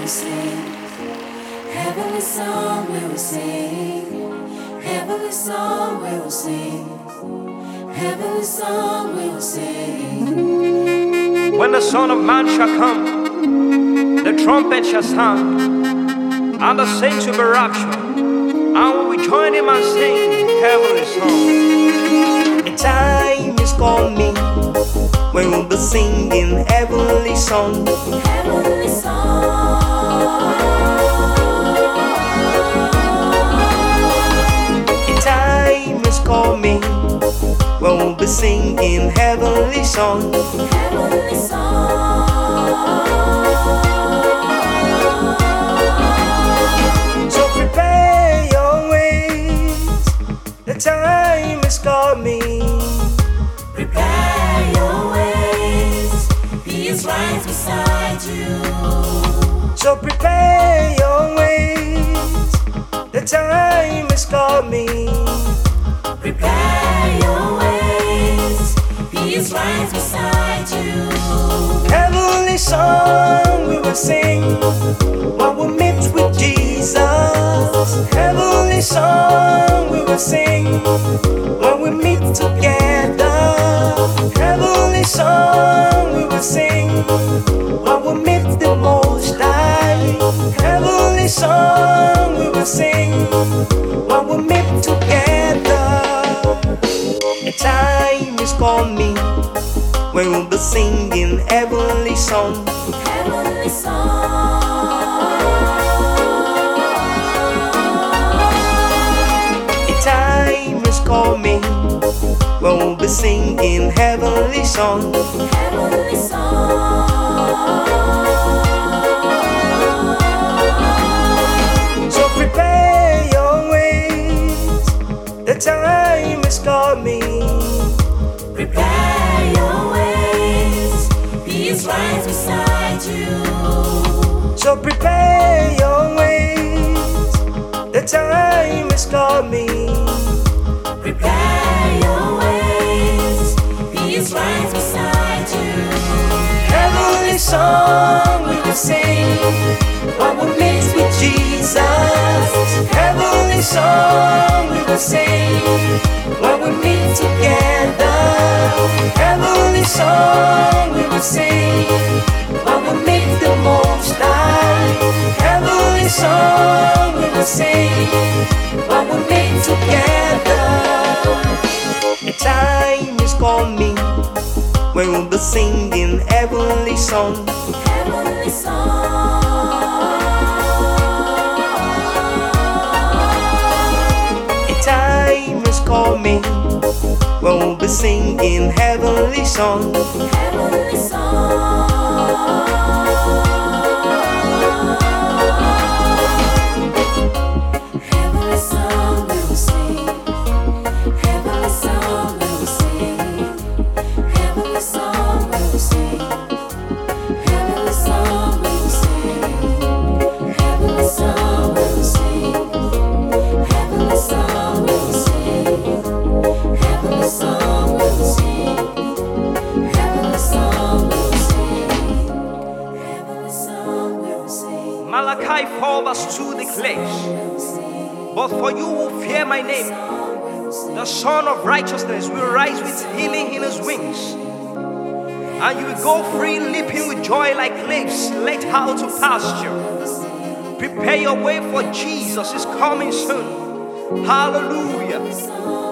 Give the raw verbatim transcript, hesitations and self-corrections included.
will sing. Heavenly song we will sing. Heavenly song we will sing. Heavenly song we will sing. When the Son of Man shall come, the trumpet shall sound, and the saints will be raptured, and we will join him and sing heavenly song. The time is coming when we'll be singing heavenly song. Heavenly song. The time is coming when we'll be singing heavenly song. Heavenly song. So prepare your ways, the time is coming. Prepare your ways, He is right beside you. So prepare your ways, the time is coming. Prepare your ways, He is right beside you. Heavenly song we will sing when we meet with Jesus. Heavenly song we will sing when we meet together. Heavenly song we will sing when we meet the Most High. Heavenly song we will sing when we meet together. The time is coming when we'll be singing heavenly song. Heavenly song. The time is coming when we'll be singing heavenly song. Heavenly song. So prepare your ways, the time is coming. Prepare your ways, He is right beside you. So prepare your ways, the time is coming. Prepare your ways, He is right beside you. Heavenly song we will sing when we meet with Jesus. Heavenly song we will sing when we meet together. Heavenly song we will sing when we meet the Most High. Heavenly song we will sing when we meet together. The time is coming when we'll be singing heavenly song. Heavenly song. The time is coming when we'll be singing heavenly song. Heavenly song. Heavenly song we will sing. Heavenly song we will sing. Heavenly song we will sing. Heavenly song we will sing. Heavenly song we will sing. Heavenly song we will sing. Heavenly song we will sing. Heavenly song we will sing. Heavenly song we will sing. Malachi four verse two declares, but for you who fear my name, the Son of Righteousness will rise with healing in his wings, and you will go free, leaping with joy like lambs led out to pasture. Prepare your way, for Jesus is coming soon. Hallelujah.